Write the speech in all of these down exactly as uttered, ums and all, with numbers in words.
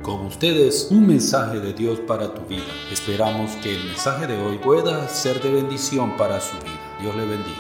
Con ustedes, un mensaje de Dios para tu vida. Esperamos que el mensaje de hoy pueda ser de bendición para su vida. Dios le bendiga.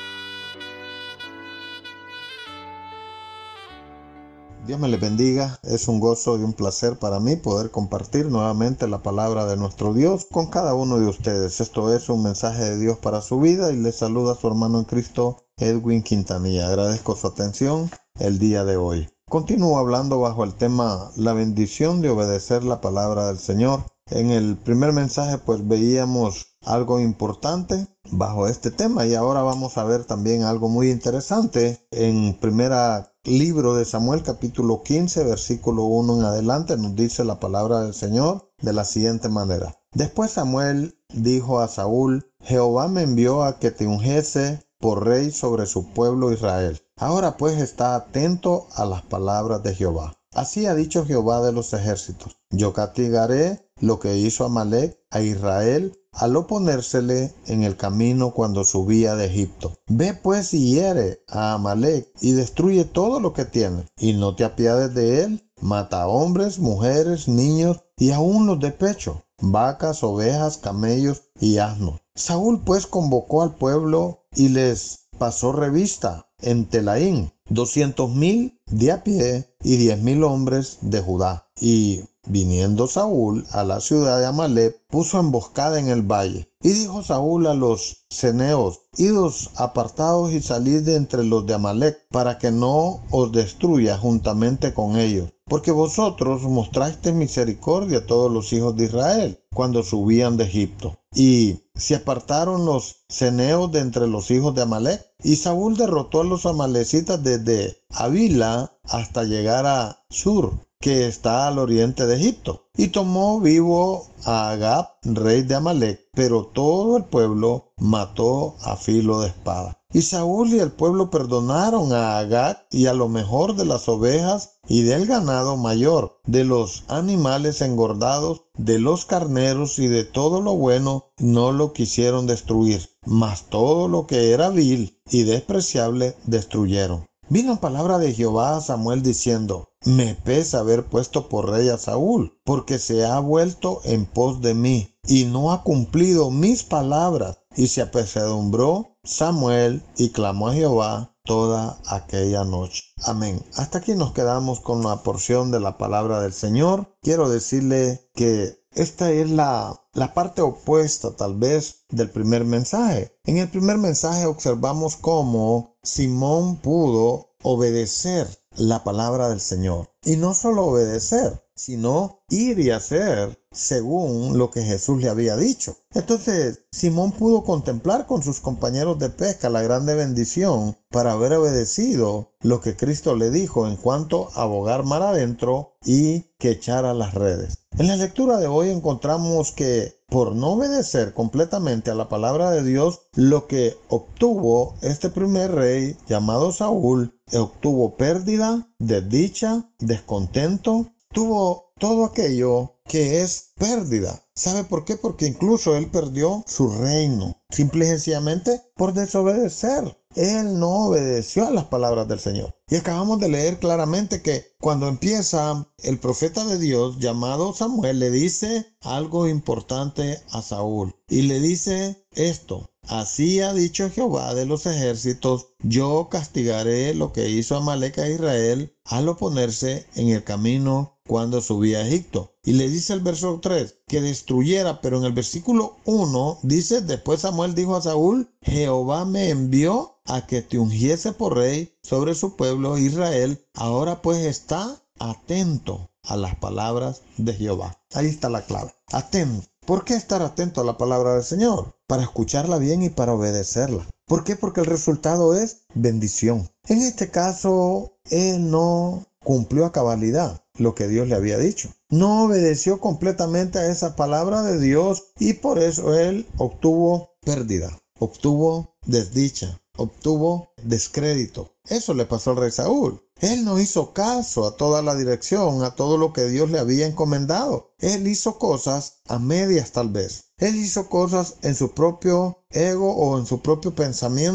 Dios me les bendiga. Es un gozo y un placer para mí poder compartir nuevamente la palabra de nuestro Dios con cada uno de ustedes. Esto es un mensaje de Dios para su vida y les saluda su hermano en Cristo, Edwin Quintanilla. Agradezco su atención el día de hoy. Continúo hablando bajo el tema la bendición de obedecer la palabra del Señor. En el primer mensaje pues veíamos algo importante bajo este tema y ahora vamos a ver también algo muy interesante. En primera libro de Samuel capítulo quince versículo uno en adelante nos dice la palabra del Señor de la siguiente manera. Después Samuel dijo a Saúl: Jehová me envió a que te ungiese por rey sobre su pueblo Israel. Ahora pues está atento a las palabras de Jehová. Así ha dicho Jehová de los ejércitos: yo castigaré lo que hizo Amalec a Israel al oponérsele en el camino cuando subía de Egipto. Ve pues y hiere a Amalec y destruye todo lo que tiene, y no te apiades de él. Mata a hombres, mujeres, niños y aun los de pecho, vacas, ovejas, camellos y asnos. Saúl pues convocó al pueblo y les pasó revista en Telaín, doscientos mil de a pie y diez mil hombres de Judá. Y viniendo Saúl a la ciudad de Amalec, puso emboscada en el valle. Y dijo Saúl a los ceneos: Idos apartados y salid de entre los de Amalec, para que no os destruya juntamente con ellos. Porque vosotros mostrasteis misericordia a todos los hijos de Israel cuando subían de Egipto. Y se apartaron los ceneos de entre los hijos de Amalec. Y Saúl derrotó a los amalecitas desde Avila hasta llegar a Sur, que está al oriente de Egipto, y tomó vivo a Agag, rey de Amalec, pero todo el pueblo mató a filo de espada. Y Saúl y el pueblo perdonaron a Agag y a lo mejor de las ovejas y del ganado mayor, de los animales engordados, de los carneros y de todo lo bueno, no lo quisieron destruir, mas todo lo que era vil y despreciable destruyeron. Vino palabra de Jehová a Samuel diciendo: Me pesa haber puesto por rey a Saúl, porque se ha vuelto en pos de mí, y no ha cumplido mis palabras. Y se apesadumbró Samuel y clamó a Jehová toda aquella noche. Amén. Hasta aquí nos quedamos con la porción de la palabra del Señor. Quiero decirle que esta es la, la parte opuesta tal vez del primer mensaje. En el primer mensaje observamos cómo Simón pudo obedecer la palabra del Señor. Y no solo obedecer, sino ir y hacer según lo que Jesús le había dicho. Entonces, Simón pudo contemplar con sus compañeros de pesca la grande bendición para haber obedecido lo que Cristo le dijo en cuanto a bogar mar adentro y que echara las redes. En la lectura de hoy encontramos que por no obedecer completamente a la palabra de Dios, lo que obtuvo este primer rey llamado Saúl, obtuvo pérdida, desdicha, descontento, tuvo todo aquello que es pérdida. ¿Sabe por qué? Porque incluso él perdió su reino, simple y sencillamente por desobedecer. Él no obedeció a las palabras del Señor. Y acabamos de leer claramente que cuando empieza el profeta de Dios llamado Samuel, le dice algo importante a Saúl. Y le dice esto: Así ha dicho Jehová de los ejércitos: yo castigaré lo que hizo Amalec a Israel al oponerse en el camino cuando subía a Egipto. Y le dice el verso tres que destruyera, pero en el versículo uno dice: Después Samuel dijo a Saúl: Jehová me envió a que te ungiese por rey sobre su pueblo Israel. Ahora pues está atento a las palabras de Jehová. Ahí está la clave. Atento. ¿Por qué estar atento a la palabra del Señor? Para escucharla bien y para obedecerla. ¿Por qué? Porque el resultado es bendición. En este caso, él no cumplió a cabalidad lo que Dios le había dicho. No obedeció completamente a esa palabra de Dios y por eso él obtuvo pérdida, obtuvo desdicha, obtuvo descrédito. Eso le pasó al rey Saúl. Él no hizo caso a toda la dirección, a todo lo que Dios le había encomendado. Él hizo cosas a medias tal vez. Él hizo cosas en su propio ego o en su propio pensamiento.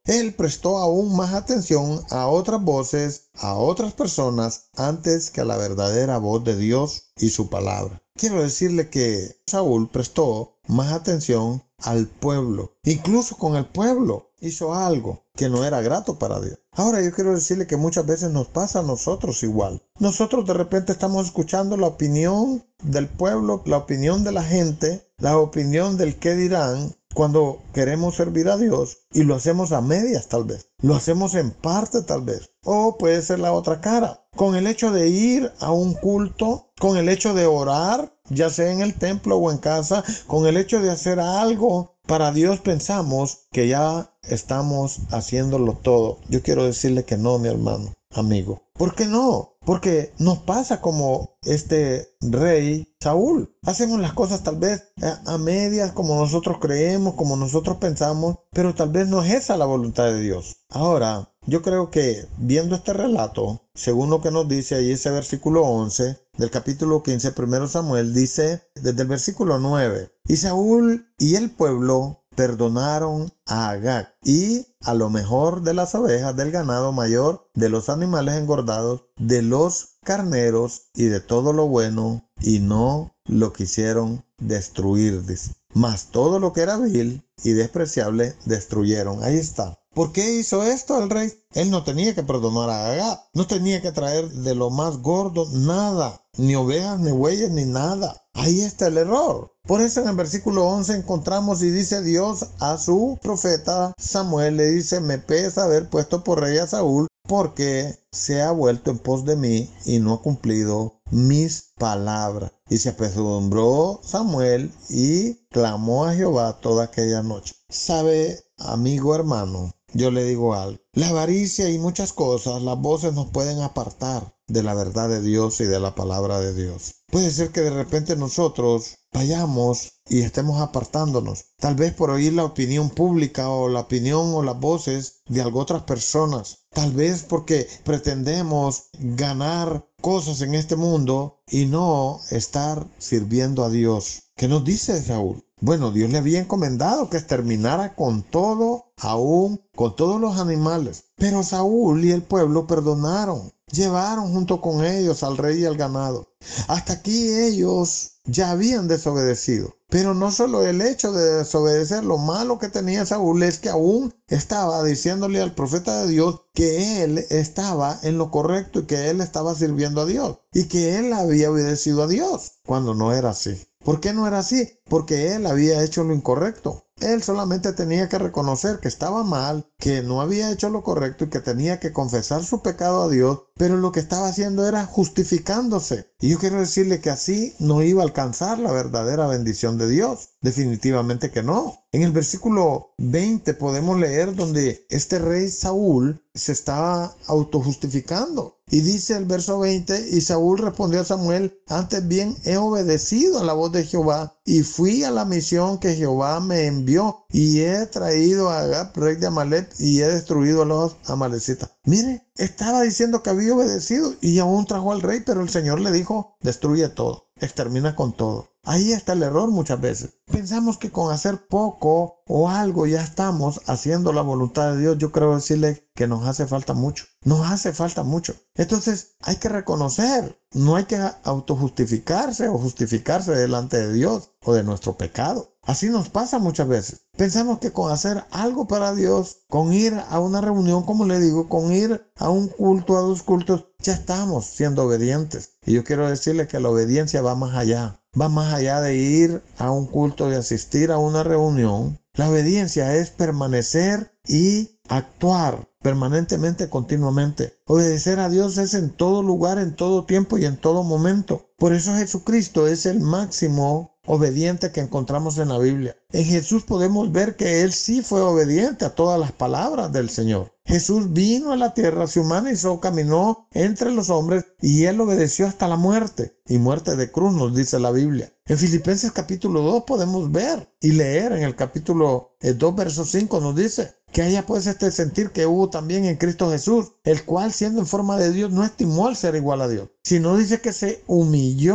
él prestó aún más atención a otras voces, a otras personas, antes que a la verdadera voz de Dios y su palabra. Quiero decirle que Saúl prestó más atención al pueblo. Incluso con el pueblo hizo algo que no era grato para Dios. Ahora yo quiero decirle que muchas veces nos pasa a nosotros igual. Nosotros de repente estamos escuchando la opinión del pueblo, la opinión de la gente, la opinión del qué dirán, cuando queremos servir a Dios, y lo hacemos a medias tal vez. Lo hacemos en parte tal vez. O puede ser la otra cara. Con el hecho de ir a un culto, con el hecho de orar, ya sea en el templo o en casa, con el hecho de hacer algo para Dios, pensamos que ya estamos haciéndolo todo. Yo quiero decirle que no, mi hermano, amigo. ¿Por qué no? Porque nos pasa como este rey Saúl. Hacemos las cosas tal vez a medias, como nosotros creemos, como nosotros pensamos, pero tal vez no es esa la voluntad de Dios. Ahora, yo creo que viendo este relato, según lo que nos dice ahí ese versículo once del capítulo quince, primero Samuel, dice desde el versículo nueve, y Saúl y el pueblo perdonaron a Agag y a lo mejor de las ovejas, del ganado mayor, de los animales engordados, de los carneros y de todo lo bueno, y no lo quisieron destruir, dice. Mas todo lo que era vil y despreciable destruyeron. Ahí está. ¿Por qué hizo esto el rey? Él no tenía que perdonar a Agag, no tenía que traer de lo más gordo nada, ni ovejas, ni bueyes, ni nada. Ahí está el error. Por eso en el versículo once encontramos y dice Dios a su profeta Samuel, le dice, me pesa haber puesto por rey a Saúl, porque se ha vuelto en pos de mí y no ha cumplido mis palabras. Y se apesadumbró Samuel y clamó a Jehová toda aquella noche. ¿Sabe, amigo hermano? Yo le digo algo. La avaricia y muchas cosas, las voces nos pueden apartar de la verdad de Dios y de la palabra de Dios. Puede ser que de repente nosotros vayamos y estemos apartándonos, tal vez por oír la opinión pública o la opinión o las voces de algo otras personas, tal vez porque pretendemos ganar cosas en este mundo y no estar sirviendo a Dios. ¿Qué nos dice Saúl? Bueno, Dios le había encomendado que exterminara con todo, aún con todos los animales. Pero Saúl y el pueblo perdonaron, llevaron junto con ellos al rey y al ganado. Hasta aquí ellos ya habían desobedecido. Pero no solo el hecho de desobedecer, lo malo que tenía Saúl es que aún estaba diciéndole al profeta de Dios que él estaba en lo correcto y que él estaba sirviendo a Dios y que él había obedecido a Dios, cuando no era así. ¿Por qué no era así? Porque él había hecho lo incorrecto. Él solamente tenía que reconocer que estaba mal, que no había hecho lo correcto y que tenía que confesar su pecado a Dios, pero lo que estaba haciendo era justificándose. Y yo quiero decirle que así no iba a alcanzar la verdadera bendición de Dios. Definitivamente que no. En el versículo veinte podemos leer donde este rey Saúl se estaba autojustificando. Y dice el verso veinte, y Saúl respondió a Samuel, antes bien he obedecido a la voz de Jehová y fui a la misión que Jehová me envió y he traído a Agag, rey de Amalek, y he destruido a los amalecitas. Mire, estaba diciendo que había obedecido y aún trajo al rey, pero el Señor le dijo, destruye todo, extermina con todo. Ahí está el error muchas veces. Pensamos que con hacer poco o algo ya estamos haciendo la voluntad de Dios. Yo creo decirle que nos hace falta mucho. Nos hace falta mucho. Entonces hay que reconocer. No hay que autojustificarse o justificarse delante de Dios o de nuestro pecado. Así nos pasa muchas veces. Pensamos que con hacer algo para Dios, con ir a una reunión, como le digo, con ir a un culto, a dos cultos, ya estamos siendo obedientes. Y yo quiero decirle que la obediencia va más allá. Va más allá de ir a un culto, de asistir a una reunión. La obediencia es permanecer y actuar permanentemente, continuamente. Obedecer a Dios es en todo lugar, en todo tiempo y en todo momento. Por eso Jesucristo es el máximo obediente que encontramos en la Biblia. En Jesús podemos ver que Él sí fue obediente a todas las palabras del Señor. Jesús vino a la tierra, se humanizó, caminó entre los hombres y Él obedeció hasta la muerte. Y muerte de cruz nos dice la Biblia. En Filipenses capítulo dos podemos ver y leer en el capítulo dos, verso cinco nos dice que haya pues este sentir que hubo también en Cristo Jesús, el cual siendo en forma de Dios no estimó al ser igual a Dios, sino dice que se humilló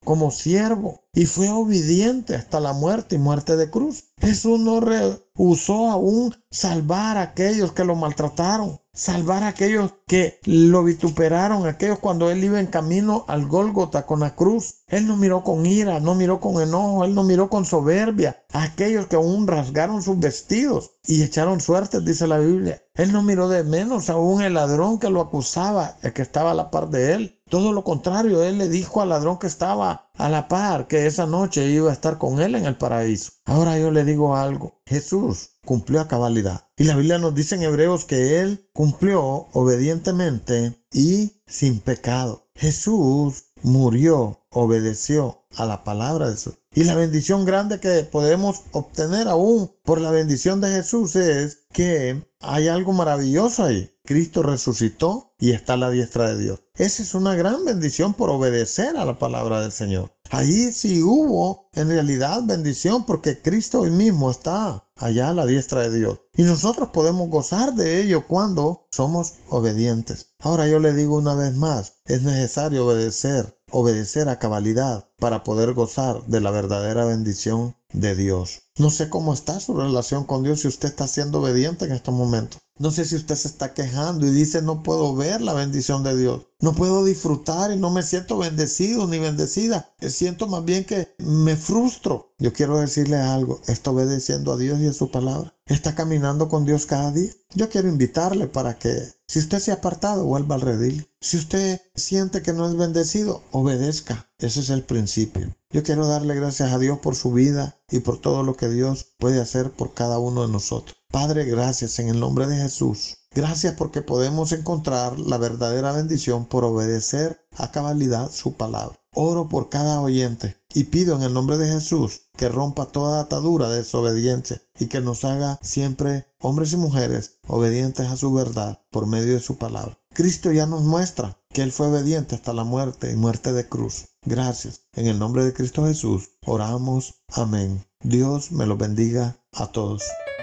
como siervo y fue obediente hasta la muerte y muerte de cruz. Jesús no rehusó aún salvar a aquellos que lo maltrataron, salvar a aquellos que lo vituperaron, aquellos cuando él iba en camino al Gólgota con la cruz. Él no miró con ira, no miró con enojo, él no miró con soberbia a aquellos que aún rasgaron sus vestidos y echaron suertes, dice la Biblia. Él no miró de menos aún el ladrón que lo acusaba, el que estaba a la par de él. Todo lo contrario, él le dijo al ladrón que estaba a la par que esa noche iba a estar con él en el paraíso. Ahora yo le digo algo, Jesús cumplió a cabalidad. Y la Biblia nos dice en Hebreos que él cumplió obedientemente y sin pecado. Jesús murió, obedeció a la palabra de Jesús. Y la bendición grande que podemos obtener aún por la bendición de Jesús es que hay algo maravilloso ahí. Cristo resucitó y está a la diestra de Dios. Esa es una gran bendición por obedecer a la palabra del Señor. Ahí sí hubo en realidad bendición porque Cristo hoy mismo está allá a la diestra de Dios. Y nosotros podemos gozar de ello cuando somos obedientes. Ahora yo le digo una vez más, es necesario obedecer, obedecer a cabalidad para poder gozar de la verdadera bendición de Dios. No sé cómo está su relación con Dios, si usted está siendo obediente en estos momentos. No sé si usted se está quejando y dice no puedo ver la bendición de Dios. No puedo disfrutar y no me siento bendecido ni bendecida. Siento más bien que me frustro. Yo quiero decirle algo. ¿Está obedeciendo a Dios y a su palabra? ¿Está caminando con Dios cada día? Yo quiero invitarle para que, si usted se ha apartado, vuelva al redil. Si usted siente que no es bendecido, obedezca. Ese es el principio. Yo quiero darle gracias a Dios por su vida y por todo lo que Dios puede hacer por cada uno de nosotros. Padre, gracias en el nombre de Jesús. Gracias porque podemos encontrar la verdadera bendición por obedecer a cabalidad su palabra. Oro por cada oyente y pido en el nombre de Jesús que rompa toda atadura de desobediencia y que nos haga siempre hombres y mujeres obedientes a su verdad por medio de su palabra. Cristo ya nos muestra que Él fue obediente hasta la muerte y muerte de cruz. Gracias. En el nombre de Cristo Jesús oramos. Amén. Dios me los bendiga a todos.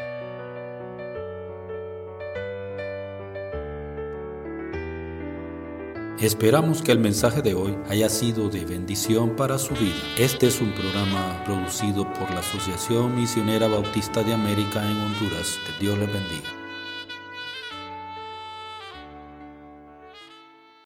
Esperamos que el mensaje de hoy haya sido de bendición para su vida. Este es un programa producido por la Asociación Misionera Bautista de América en Honduras. Que Dios les bendiga.